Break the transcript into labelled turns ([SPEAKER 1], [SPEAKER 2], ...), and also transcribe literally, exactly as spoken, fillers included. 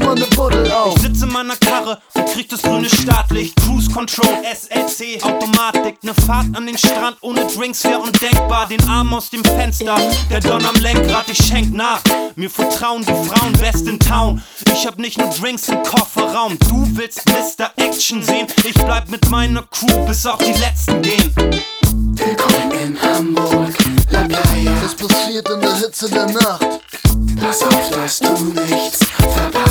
[SPEAKER 1] mal ne Buddel auf.
[SPEAKER 2] Ich sitze in meiner Karre und krieg das grüne Startlicht. Cruise Control, S L C, Automatik. Ne Fahrt an den Strand ohne Drinks wär undenkbar. Den Arm aus dem Fenster, der Don am Lenkrad, ich schenk nach. Mir vertrauen die Frauen, best in town. Ich hab nicht nur Drinks im Kofferraum. Du willst Mister Action sehen? Ich bleib mit meiner Crew, bis auch die Letzten gehen.
[SPEAKER 3] Willkommen in Hamburg, La Playa.
[SPEAKER 1] Was passiert in der Hitze der Nacht?
[SPEAKER 3] Pass auf, dass du nichts verpasst.